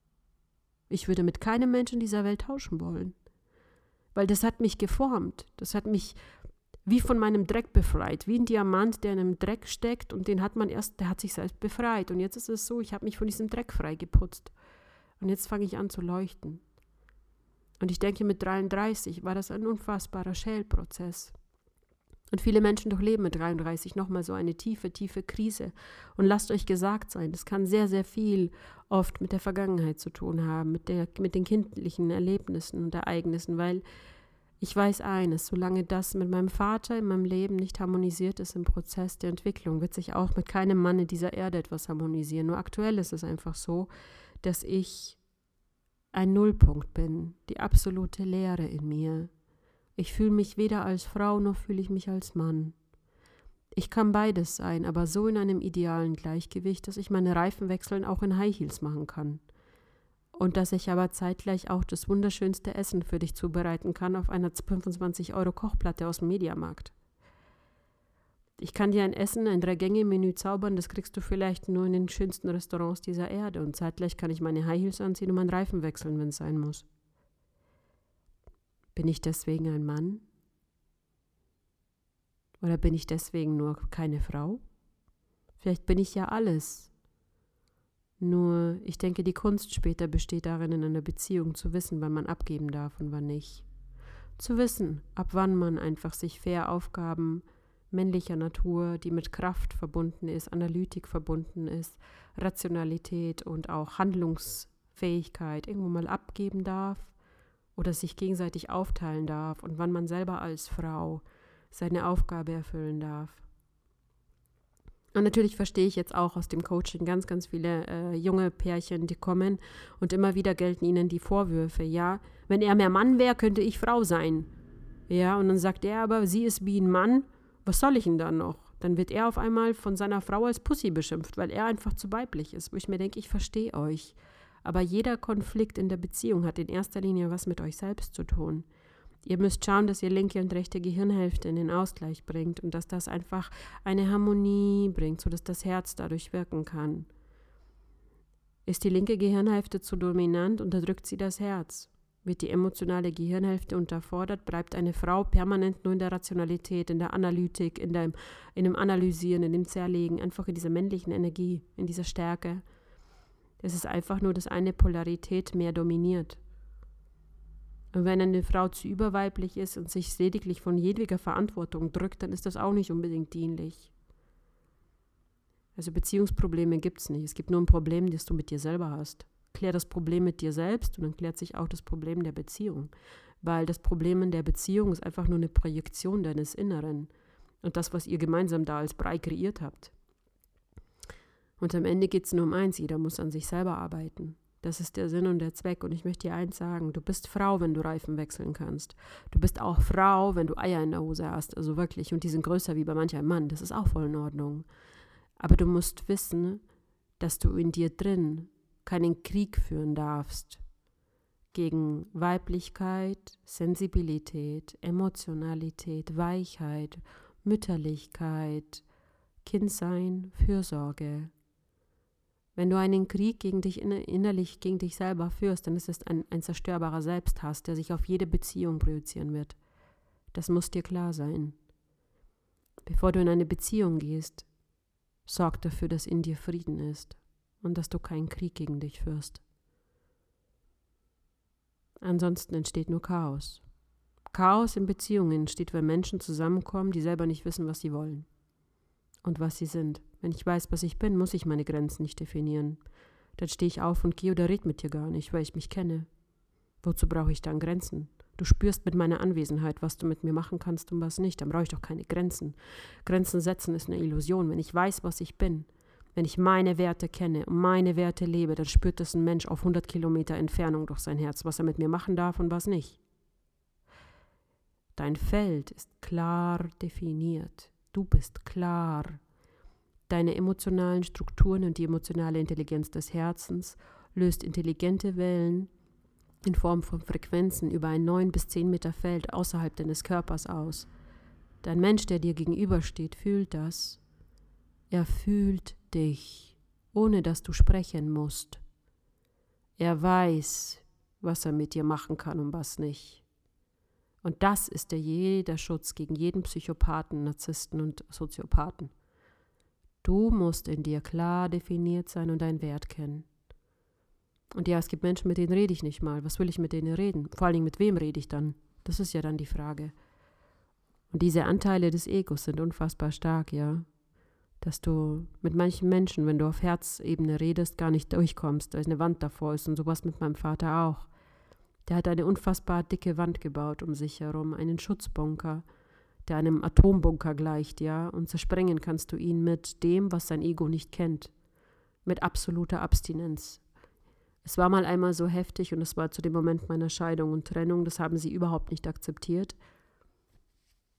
Ich würde mit keinem Menschen dieser Welt tauschen wollen. Weil das hat mich geformt. Das hat mich wie von meinem Dreck befreit. Wie ein Diamant, der in einem Dreck steckt und der hat sich selbst befreit. Und jetzt ist es so, ich habe mich von diesem Dreck freigeputzt. Und jetzt fange ich an zu leuchten. Und ich denke, mit 33 war das ein unfassbarer Schälprozess. Und viele Menschen durchleben mit 33 nochmal so eine tiefe, tiefe Krise. Und lasst euch gesagt sein, das kann sehr, sehr viel oft mit der Vergangenheit zu tun haben, mit den kindlichen Erlebnissen und Ereignissen, weil ich weiß eines, solange das mit meinem Vater in meinem Leben nicht harmonisiert ist im Prozess der Entwicklung, wird sich auch mit keinem Mann in dieser Erde etwas harmonisieren. Nur aktuell ist es einfach so, dass ich ein Nullpunkt bin, die absolute Leere in mir. Ich fühle mich weder als Frau, noch fühle ich mich als Mann. Ich kann beides sein, aber so in einem idealen Gleichgewicht, dass ich meine Reifenwechseln auch in High Heels machen kann. und dass ich aber zeitgleich auch das wunderschönste Essen für dich zubereiten kann auf einer 25€ Kochplatte aus dem Mediamarkt. Ich kann dir ein Essen, ein 3-Gänge-Menü zaubern, das kriegst du vielleicht nur in den schönsten Restaurants dieser Erde. Und zeitgleich kann ich meine High Heels anziehen und meinen Reifen wechseln, wenn es sein muss. Bin ich deswegen ein Mann? Oder bin ich deswegen nur keine Frau? Vielleicht bin ich ja alles. Nur, ich denke, die Kunst später besteht darin, in einer Beziehung zu wissen, wann man abgeben darf und wann nicht. Zu wissen, ab wann man einfach sich fair Aufgaben männlicher Natur, die mit Kraft verbunden ist, Analytik verbunden ist, Rationalität und auch Handlungsfähigkeit irgendwo mal abgeben darf oder sich gegenseitig aufteilen darf und wann man selber als Frau seine Aufgabe erfüllen darf. Und natürlich verstehe ich jetzt auch aus dem Coaching ganz, ganz viele junge Pärchen, die kommen und immer wieder gelten ihnen die Vorwürfe, ja, wenn er mehr Mann wäre, könnte ich Frau sein. Ja, und dann sagt er aber, sie ist wie ein Mann, was soll ich denn dann noch? Dann wird er auf einmal von seiner Frau als Pussy beschimpft, weil er einfach zu weiblich ist, wo ich mir denke, ich verstehe euch. Aber jeder Konflikt in der Beziehung hat in erster Linie was mit euch selbst zu tun. Ihr müsst schauen, dass ihr linke und rechte Gehirnhälfte in den Ausgleich bringt und dass das einfach eine Harmonie bringt, sodass das Herz dadurch wirken kann. Ist die linke Gehirnhälfte zu dominant, unterdrückt sie das Herz. Wird die emotionale Gehirnhälfte unterfordert, bleibt eine Frau permanent nur in der Rationalität, in der Analytik, in dem Analysieren, in dem Zerlegen, einfach in dieser männlichen Energie, in dieser Stärke. Es ist einfach nur, dass eine Polarität mehr dominiert. Und wenn eine Frau zu überweiblich ist und sich lediglich von jedweder Verantwortung drückt, dann ist das auch nicht unbedingt dienlich. Also Beziehungsprobleme gibt es nicht. Es gibt nur ein Problem, das du mit dir selber hast. Klär das Problem mit dir selbst und dann klärt sich auch das Problem der Beziehung. Weil das Problem in der Beziehung ist einfach nur eine Projektion deines Inneren und das, was ihr gemeinsam da als Brei kreiert habt. Und am Ende geht es nur um eins, jeder muss an sich selber arbeiten. Das ist der Sinn und der Zweck. Und ich möchte dir eins sagen, du bist Frau, wenn du Reifen wechseln kannst. Du bist auch Frau, wenn du Eier in der Hose hast, also wirklich. Und die sind größer wie bei manchem Mann, das ist auch voll in Ordnung. Aber du musst wissen, dass du in dir drin keinen Krieg führen darfst gegen Weiblichkeit, Sensibilität, Emotionalität, Weichheit, Mütterlichkeit, Kindsein, Fürsorge. Wenn du einen Krieg gegen dich innerlich gegen dich selber führst, dann ist es ein zerstörbarer Selbsthass, der sich auf jede Beziehung projizieren wird. Das muss dir klar sein. Bevor du in eine Beziehung gehst, sorg dafür, dass in dir Frieden ist und dass du keinen Krieg gegen dich führst. Ansonsten entsteht nur Chaos. Chaos in Beziehungen entsteht, wenn Menschen zusammenkommen, die selber nicht wissen, was sie wollen und was sie sind. Wenn ich weiß, was ich bin, muss ich meine Grenzen nicht definieren. Dann stehe ich auf und gehe oder rede mit dir gar nicht, weil ich mich kenne. Wozu brauche ich dann Grenzen? Du spürst mit meiner Anwesenheit, was du mit mir machen kannst und was nicht. Dann brauche ich doch keine Grenzen. Grenzen setzen ist eine Illusion. Wenn ich weiß, was ich bin, wenn ich meine Werte kenne und meine Werte lebe, dann spürt das ein Mensch auf 100 Kilometer Entfernung durch sein Herz, was er mit mir machen darf und was nicht. Dein Feld ist klar definiert. Du bist klar. Deine emotionalen Strukturen und die emotionale Intelligenz des Herzens löst intelligente Wellen in Form von Frequenzen über ein 9 bis 10 Meter Feld außerhalb deines Körpers aus. Dein Mensch, der dir gegenübersteht, fühlt das. Er fühlt dich, ohne dass du sprechen musst. Er weiß, was er mit dir machen kann und was nicht. Und das ist jeder Schutz gegen jeden Psychopathen, Narzissten und Soziopathen. Du musst in dir klar definiert sein und deinen Wert kennen. Und ja, es gibt Menschen, mit denen rede ich nicht mal. Was will ich mit denen reden? Vor allen Dingen, mit wem rede ich dann? Das ist ja dann die Frage. Und diese Anteile des Egos sind unfassbar stark, ja. Dass du mit manchen Menschen, wenn du auf Herzebene redest, gar nicht durchkommst, da ist eine Wand davor ist und sowas mit meinem Vater auch. Der hat eine unfassbar dicke Wand gebaut um sich herum, einen Schutzbunker, der einem Atombunker gleicht, ja, und zersprengen kannst du ihn mit dem, was sein Ego nicht kennt, mit absoluter Abstinenz. Es war mal einmal so heftig und es war zu dem Moment meiner Scheidung und Trennung, das haben sie überhaupt nicht akzeptiert.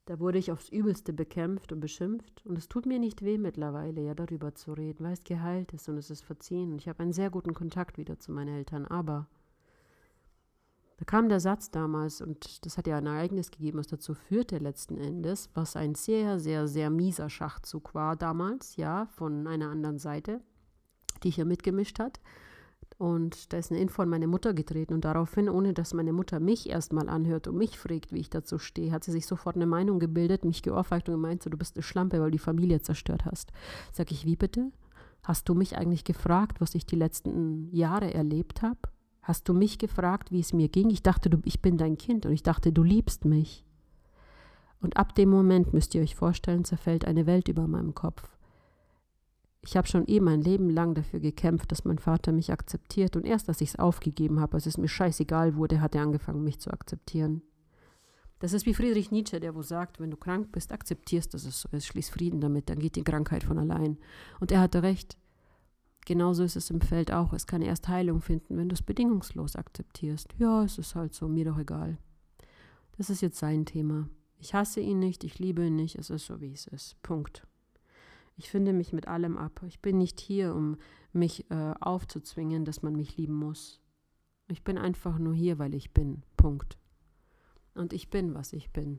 Da wurde ich aufs Übelste bekämpft und beschimpft. Und es tut mir nicht weh mittlerweile, ja, darüber zu reden, weil es geheilt ist und es ist verziehen. Und ich habe einen sehr guten Kontakt wieder zu meinen Eltern. Aber da kam der Satz damals, und das hat ja ein Ereignis gegeben, was dazu führte letzten Endes, was ein sehr, sehr, sehr mieser Schachzug war damals, ja, von einer anderen Seite, die hier mitgemischt hat. Und da ist eine Info an meine Mutter getreten und daraufhin, ohne dass meine Mutter mich erstmal anhört und mich fragt, wie ich dazu stehe, hat sie sich sofort eine Meinung gebildet, mich geohrfeigt und gemeint, so, du bist eine Schlampe, weil du die Familie zerstört hast. Sag ich, wie bitte? Hast du mich eigentlich gefragt, was ich die letzten Jahre erlebt habe? Hast du mich gefragt, wie es mir ging? Ich dachte, ich bin dein Kind und ich dachte, du liebst mich. Und ab dem Moment, müsst ihr euch vorstellen, zerfällt eine Welt über meinem Kopf. Ich habe schon mein Leben lang dafür gekämpft, dass mein Vater mich akzeptiert. Und erst, als ich es aufgegeben habe, als es mir scheißegal wurde, hat er angefangen, mich zu akzeptieren. Das ist wie Friedrich Nietzsche, der wo sagt, wenn du krank bist, akzeptierst, dass es so ist, schließ Frieden damit, dann geht die Krankheit von allein. Und er hatte recht. Genauso ist es im Feld auch. Es kann erst Heilung finden, wenn du es bedingungslos akzeptierst. Ja, es ist halt so, mir doch egal. Das ist jetzt sein Thema. Ich hasse ihn nicht, ich liebe ihn nicht, es ist so, wie es ist. Punkt. Ich finde mich mit allem ab. Ich bin nicht hier, um mich aufzuzwingen, dass man mich lieben muss. Ich bin einfach nur hier, weil ich bin. Punkt. Und ich bin, was ich bin.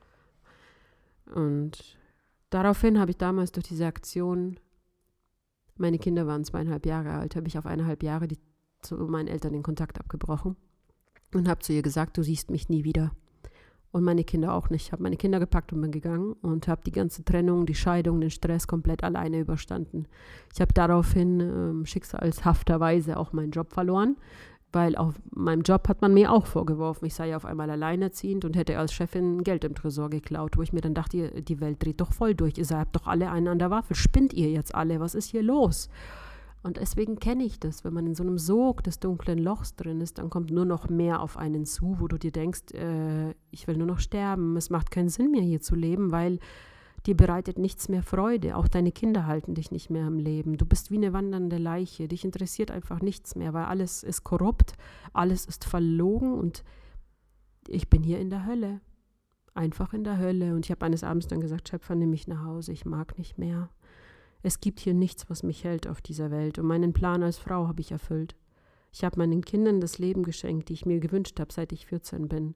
Und daraufhin habe ich damals durch diese Aktion, meine Kinder waren 2,5 Jahre alt, habe ich auf 1,5 Jahre zu meinen Eltern den Kontakt abgebrochen und habe zu ihr gesagt, du siehst mich nie wieder. Und meine Kinder auch nicht. Ich habe meine Kinder gepackt und bin gegangen und habe die ganze Trennung, die Scheidung, den Stress komplett alleine überstanden. Ich habe daraufhin schicksalshafterweise auch meinen Job verloren, weil auf meinem Job hat man mir auch vorgeworfen, ich sei auf einmal alleinerziehend und hätte als Chefin Geld im Tresor geklaut, wo ich mir dann dachte, die Welt dreht doch voll durch. Ihr habt doch alle einen an der Waffel. Spinnt ihr jetzt alle? Was ist hier los? Und deswegen kenne ich das, wenn man in so einem Sog des dunklen Lochs drin ist, dann kommt nur noch mehr auf einen zu, wo du dir denkst, ich will nur noch sterben, es macht keinen Sinn mehr hier zu leben, weil dir bereitet nichts mehr Freude, auch deine Kinder halten dich nicht mehr am Leben, du bist wie eine wandernde Leiche, dich interessiert einfach nichts mehr, weil alles ist korrupt, alles ist verlogen und ich bin hier in der Hölle, einfach in der Hölle und ich habe eines Abends dann gesagt, Schöpfer, nimm mich nach Hause, ich mag nicht mehr. Es gibt hier nichts, was mich hält auf dieser Welt und meinen Plan als Frau habe ich erfüllt. Ich habe meinen Kindern das Leben geschenkt, die ich mir gewünscht habe, seit ich 14 bin.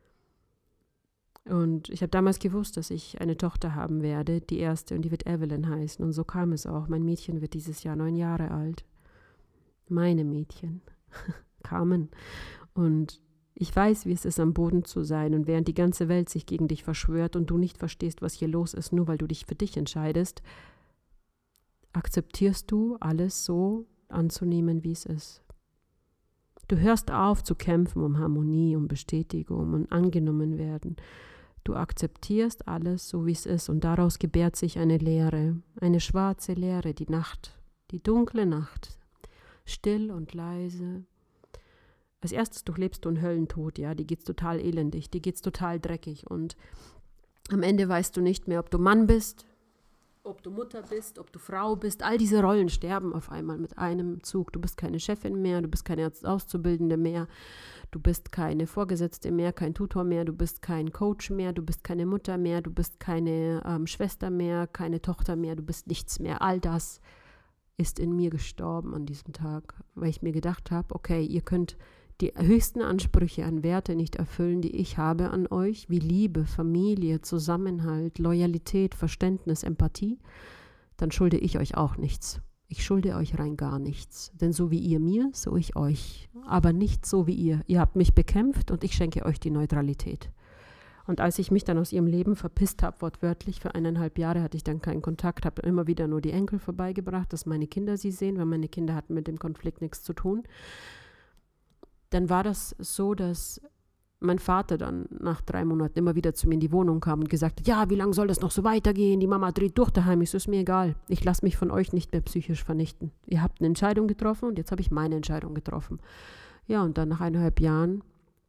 Und ich habe damals gewusst, dass ich eine Tochter haben werde, die erste, und die wird Evelyn heißen. Und so kam es auch. Mein Mädchen wird dieses Jahr 9 Jahre alt. Meine Mädchen kamen. Und ich weiß, wie es ist, am Boden zu sein. Und während die ganze Welt sich gegen dich verschwört und du nicht verstehst, was hier los ist, nur weil du dich für dich entscheidest, akzeptierst du, alles so anzunehmen, wie es ist. Du hörst auf zu kämpfen um Harmonie, um Bestätigung und angenommen werden. Du akzeptierst alles so, wie es ist und daraus gebärt sich eine Leere, eine schwarze Leere, die Nacht, die dunkle Nacht, still und leise. Als erstes durchlebst du einen Höllentod, ja, die geht's total elendig, die geht's total dreckig und am Ende weißt du nicht mehr, ob du Mann bist, ob du Mutter bist, ob du Frau bist, all diese Rollen sterben auf einmal mit einem Zug. Du bist keine Chefin mehr, du bist keine Auszubildende mehr, du bist keine Vorgesetzte mehr, kein Tutor mehr, du bist kein Coach mehr, du bist keine Mutter mehr, du bist keine Schwester mehr, keine Tochter mehr, du bist nichts mehr. All das ist in mir gestorben an diesem Tag, weil ich mir gedacht habe, okay, ihr könnt die höchsten Ansprüche an Werte nicht erfüllen, die ich habe an euch, wie Liebe, Familie, Zusammenhalt, Loyalität, Verständnis, Empathie, dann schulde ich euch auch nichts. Ich schulde euch rein gar nichts. Denn so wie ihr mir, so ich euch. Aber nicht so wie ihr. Ihr habt mich bekämpft und ich schenke euch die Neutralität. Und als ich mich dann aus ihrem Leben verpisst habe, wortwörtlich, für 1,5 Jahre hatte ich dann keinen Kontakt, habe immer wieder nur die Enkel vorbeigebracht, dass meine Kinder sie sehen, weil meine Kinder hatten mit dem Konflikt nichts zu tun. Dann war das so, dass mein Vater dann nach 3 Monaten immer wieder zu mir in die Wohnung kam und gesagt hat, ja, wie lange soll das noch so weitergehen? Die Mama dreht durch daheim, ist mir egal. Ich lasse mich von euch nicht mehr psychisch vernichten. Ihr habt eine Entscheidung getroffen und jetzt habe ich meine Entscheidung getroffen. Ja, und dann nach 1,5 Jahren,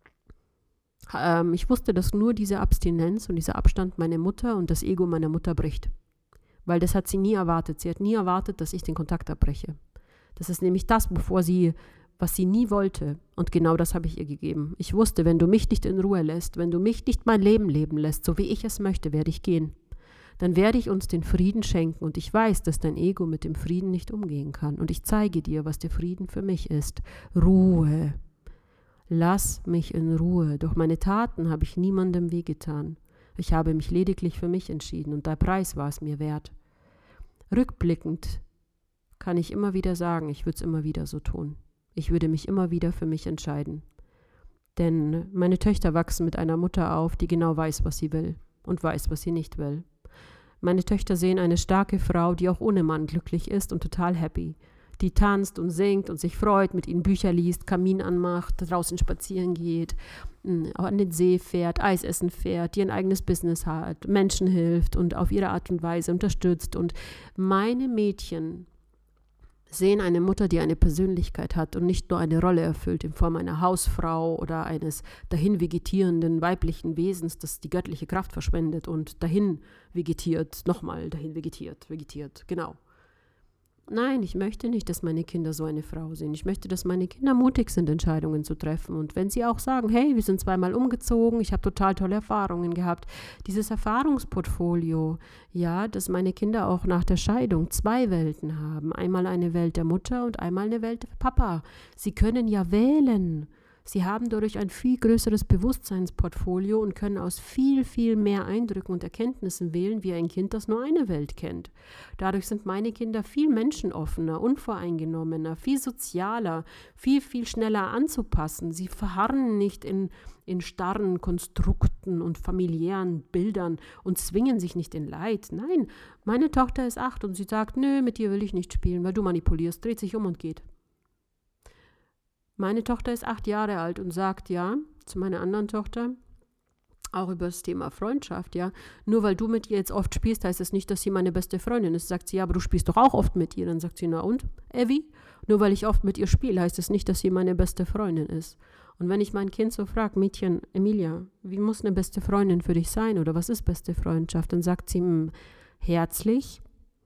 ich wusste, dass nur diese Abstinenz und dieser Abstand meine Mutter und das Ego meiner Mutter bricht. Weil das hat sie nie erwartet. Sie hat nie erwartet, dass ich den Kontakt abbreche. Das ist nämlich das, wovor sie was sie nie wollte. Und genau das habe ich ihr gegeben. Ich wusste, wenn du mich nicht in Ruhe lässt, wenn du mich nicht mein Leben leben lässt, so wie ich es möchte, werde ich gehen. Dann werde ich uns den Frieden schenken. Und ich weiß, dass dein Ego mit dem Frieden nicht umgehen kann. Und ich zeige dir, was der Frieden für mich ist. Ruhe. Lass mich in Ruhe. Durch meine Taten habe ich niemandem wehgetan. Ich habe mich lediglich für mich entschieden und der Preis war es mir wert. Rückblickend kann ich immer wieder sagen, ich würde es immer wieder so tun. Ich würde mich immer wieder für mich entscheiden. Denn meine Töchter wachsen mit einer Mutter auf, die genau weiß, was sie will und weiß, was sie nicht will. Meine Töchter sehen eine starke Frau, die auch ohne Mann glücklich ist und total happy. Die tanzt und singt und sich freut, mit ihnen Bücher liest, Kamin anmacht, draußen spazieren geht, an den See fährt, Eis essen fährt, die ein eigenes Business hat, Menschen hilft und auf ihre Art und Weise unterstützt. Und meine Mädchen sehen eine Mutter, die eine Persönlichkeit hat und nicht nur eine Rolle erfüllt in Form einer Hausfrau oder eines dahin vegetierenden weiblichen Wesens, das die göttliche Kraft verschwendet und dahin vegetiert, nochmal dahin vegetiert, genau. Nein, ich möchte nicht, dass meine Kinder so eine Frau sehen. Ich möchte, dass meine Kinder mutig sind, Entscheidungen zu treffen. Und wenn sie auch sagen, hey, wir sind zweimal umgezogen, ich habe total tolle Erfahrungen gehabt. Dieses Erfahrungsportfolio, ja, dass meine Kinder auch nach der Scheidung 2 Welten haben. Einmal eine Welt der Mutter und einmal eine Welt der Papa. Sie können ja wählen. Sie haben dadurch ein viel größeres Bewusstseinsportfolio und können aus viel, viel mehr Eindrücken und Erkenntnissen wählen, wie ein Kind, das nur eine Welt kennt. Dadurch sind meine Kinder viel menschenoffener, unvoreingenommener, viel sozialer, viel, viel schneller anzupassen. Sie verharren nicht in starren Konstrukten und familiären Bildern und zwingen sich nicht in Leid. Nein, meine Tochter ist 8 und sie sagt, nö, mit dir will ich nicht spielen, weil du manipulierst, dreht sich um und geht. Meine Tochter ist 8 Jahre alt und sagt ja zu meiner anderen Tochter, auch über das Thema Freundschaft, ja, nur weil du mit ihr jetzt oft spielst, heißt das nicht, dass sie meine beste Freundin ist. Sagt sie, ja, aber du spielst doch auch oft mit ihr. Dann sagt sie, na und, Evie? Nur weil ich oft mit ihr spiele, heißt das nicht, dass sie meine beste Freundin ist. Und wenn ich mein Kind so frage, Mädchen, Emilia, wie muss eine beste Freundin für dich sein oder was ist beste Freundschaft? Dann sagt sie, herzlich.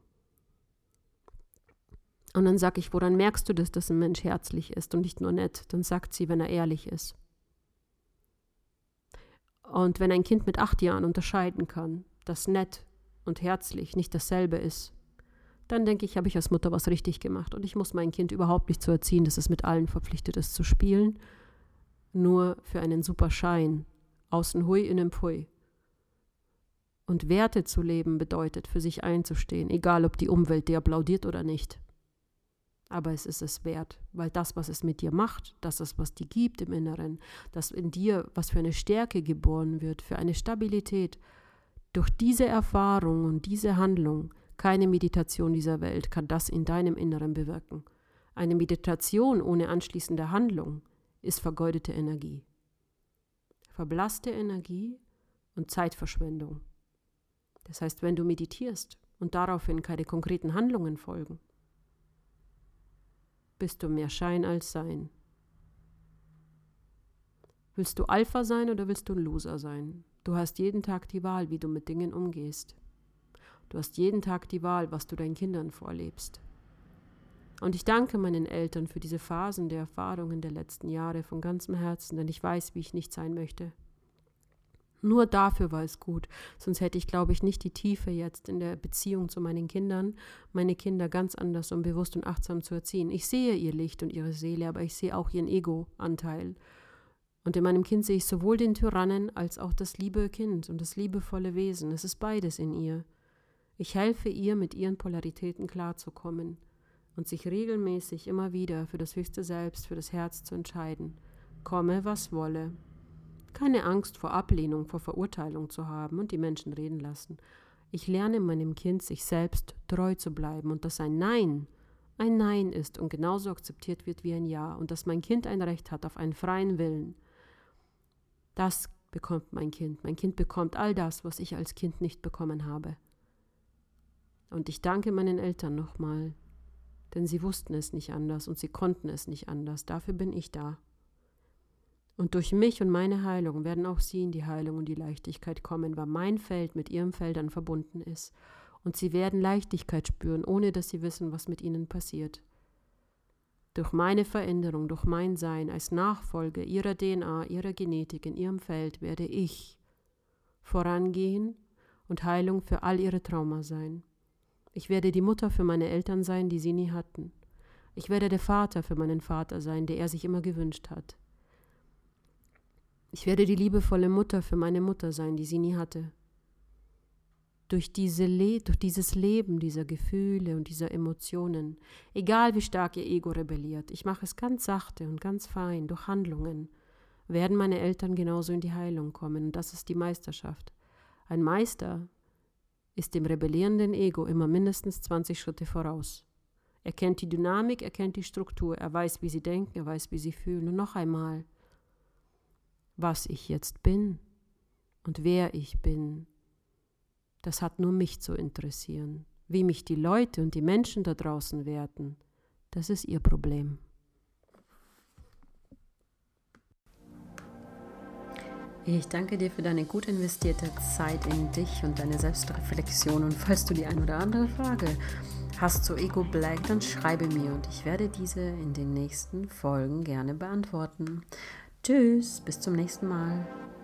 Und dann sage ich, woran merkst du das, dass ein Mensch herzlich ist und nicht nur nett? Dann sagt sie, wenn er ehrlich ist. Und wenn ein Kind mit 8 Jahren unterscheiden kann, dass nett und herzlich nicht dasselbe ist, dann denke ich, habe ich als Mutter was richtig gemacht. Und ich muss mein Kind überhaupt nicht so erziehen, dass es mit allen verpflichtet ist zu spielen, nur für einen super Schein, außen hui, innen pfui. Und Werte zu leben bedeutet, für sich einzustehen, egal ob die Umwelt dir applaudiert oder nicht. Aber es ist es wert, weil das, was es mit dir macht, das ist, was dir gibt im Inneren, dass in dir, was für eine Stärke geboren wird, für eine Stabilität, durch diese Erfahrung und diese Handlung, keine Meditation dieser Welt kann das in deinem Inneren bewirken. Eine Meditation ohne anschließende Handlung ist vergeudete Energie. Verblasste Energie und Zeitverschwendung. Das heißt, wenn du meditierst und daraufhin keine konkreten Handlungen folgen, bist du mehr Schein als Sein. Willst du Alpha sein oder willst du ein Loser sein? Du hast jeden Tag die Wahl, wie du mit Dingen umgehst. Du hast jeden Tag die Wahl, was du deinen Kindern vorlebst. Und ich danke meinen Eltern für diese Phasen der Erfahrungen der letzten Jahre von ganzem Herzen, denn ich weiß, wie ich nicht sein möchte. Nur dafür war es gut, sonst hätte ich, glaube ich, nicht die Tiefe jetzt in der Beziehung zu meinen Kindern, meine Kinder ganz anders und bewusst und achtsam zu erziehen. Ich sehe ihr Licht und ihre Seele, aber ich sehe auch ihren Ego-Anteil. Und in meinem Kind sehe ich sowohl den Tyrannen als auch das liebe Kind und das liebevolle Wesen. Es ist beides in ihr. Ich helfe ihr, mit ihren Polaritäten klarzukommen und sich regelmäßig immer wieder für das höchste Selbst, für das Herz zu entscheiden. Komme, was wolle. Keine Angst vor Ablehnung, vor Verurteilung zu haben und die Menschen reden lassen. Ich lerne meinem Kind, sich selbst treu zu bleiben und dass ein Nein ist und genauso akzeptiert wird wie ein Ja und dass mein Kind ein Recht hat auf einen freien Willen. Das bekommt mein Kind. Mein Kind bekommt all das, was ich als Kind nicht bekommen habe. Und ich danke meinen Eltern nochmal, denn sie wussten es nicht anders und sie konnten es nicht anders. Dafür bin ich da. Und durch mich und meine Heilung werden auch sie in die Heilung und die Leichtigkeit kommen, weil mein Feld mit ihren Feldern verbunden ist. Und sie werden Leichtigkeit spüren, ohne dass sie wissen, was mit ihnen passiert. Durch meine Veränderung, durch mein Sein als Nachfolger ihrer DNA, ihrer Genetik in ihrem Feld werde ich vorangehen und Heilung für all ihre Trauma sein. Ich werde die Mutter für meine Eltern sein, die sie nie hatten. Ich werde der Vater für meinen Vater sein, der er sich immer gewünscht hat. Ich werde die liebevolle Mutter für meine Mutter sein, die sie nie hatte. Durch dieses Leben dieser Gefühle und dieser Emotionen, egal wie stark ihr Ego rebelliert, ich mache es ganz sachte und ganz fein, durch Handlungen, werden meine Eltern genauso in die Heilung kommen. Und das ist die Meisterschaft. Ein Meister ist dem rebellierenden Ego immer mindestens 20 Schritte voraus. Er kennt die Dynamik, er kennt die Struktur, er weiß, wie sie denken, er weiß, wie sie fühlen. Und noch einmal, was ich jetzt bin und wer ich bin, das hat nur mich zu interessieren. Wie mich die Leute und die Menschen da draußen werten, das ist ihr Problem. Ich danke dir für deine gut investierte Zeit in dich und deine Selbstreflexion. Und falls du die ein oder andere Frage hast zu Ego Black, dann schreibe mir und ich werde diese in den nächsten Folgen gerne beantworten. Tschüss, bis zum nächsten Mal.